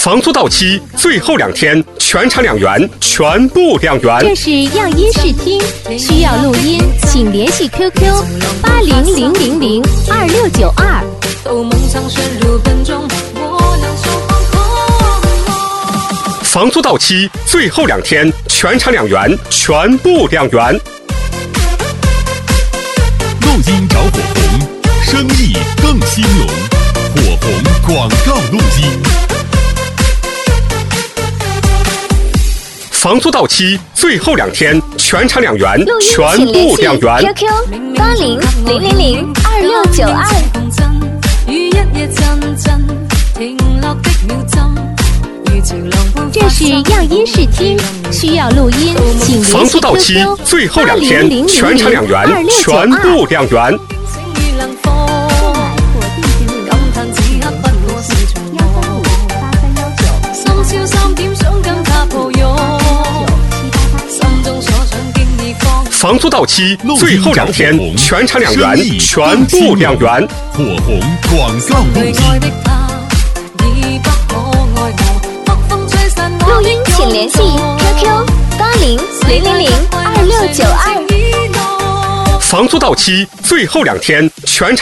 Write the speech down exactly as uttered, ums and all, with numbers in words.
房租到期最后两天，全场两元，全部两元。 这是样音视听，需要录音，请联系 Q Q 八零零零零二六九二。 房租到期最后两天，全场两元，全部两元。 录音找火红，生意更兴隆。火红广告录音。 房租到期最后两天，全场两元， 录音全请联系部两元。 Q Q 八零零零零二六九二。这是样音视听，需要录音，请联系 Q Q 房租到期最后两天，全场两元，全部两元。房租到期最后两天，全场两元，全部两元。 火红广告录音。 录音请联系 Q Q 八零零零零二六九二。 房租到期最后两天，全场。